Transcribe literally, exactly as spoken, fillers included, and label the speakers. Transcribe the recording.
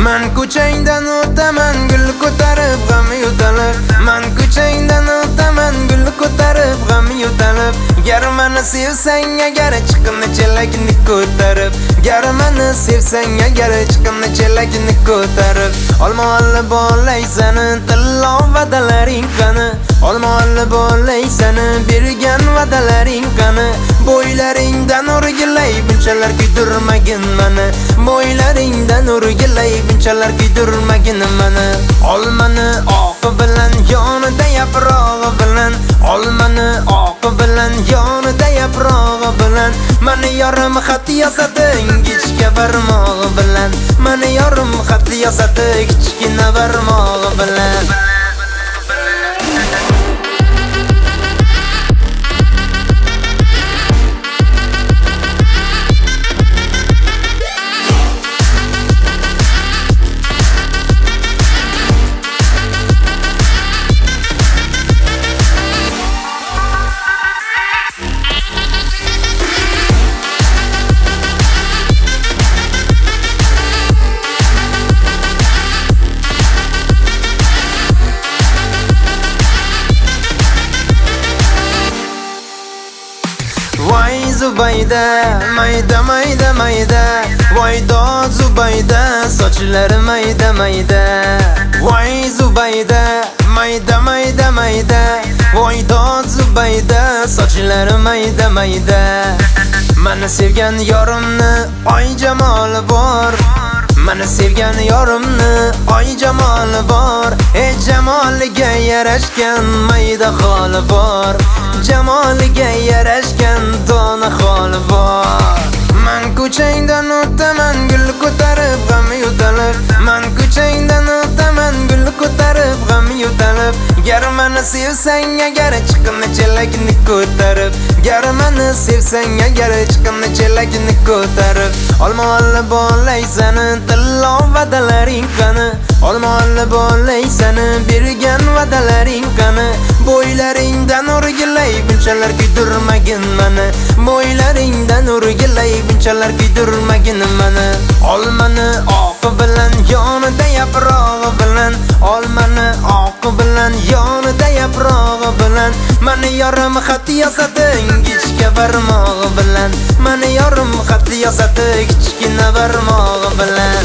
Speaker 1: Man ko'changdan o'taman gul ko'tarib g'am yutalib. Man ko'changdan o'taman gul ko'tarib g'am yutalib. Gar meni sevsang agar chiqimni chelakni ko'tarib. Gar meni sevsang agar chiqimni chelakni ko'tarib. Olmoli bo'laysan tillo vadalaring qani. Olmoli bo'laysan bergan vadalaring qani. Bo'ylaringdan o'rgilay bunchalar kuydirmagin meni. Bo'ylaringdan o'rgilay bunchalar kuydirmagin meni. Olmani oq bilan yonida yaprog'i bilan. Olmani oq bilan yonida yaprog'i bilan. Meni yorim xat yozadi ingichka barmog'i bilan. Meni yorim xat yozadi kichkina barmog'i bilan. Voy Zubayda, mayda mayda mayda. Voy dod Zubayda, sochlari mayda mayda. Voy Zubayda, mayda mayda mayda. Voy dod Zubayda, sochlari mayda mayda. Meni sevgan yorimni oy jamoli bor. Meni sevgan yorimni oy jamoli bor. Ey jamoliga yarashgan mayda xoli bor. Jamoliga yarashgan dona xoli bor. Man ko'changdan o'taman gul ko'tarib g'am yutalib. Man ko'changdan o'taman gul ko'tarib g'am yutalib. Gar meni sevsang agar chiqimni chelakni ko'tarib. Gar meni sevsang agar chiqimni chelakni ko'tarib. Olmoli bo'laysan tillo vadalaring qani. Olmoli bo'laysan bergan vadalaring qani. Bo'ylaringdan o'rgilay bunchalar kuydirmagin meni. Bo'ylaringdan o'rgilay bunchalar kuydirmagin meni. Olmani oq bilan yonida yaprog'i bilan. Olmani oq bilan yonida yaprog'i bilan. Meni yorim xat yozadi ingichka barmog'i bilan. Meni yorim xat yozadi kichkina barmog'i bilan.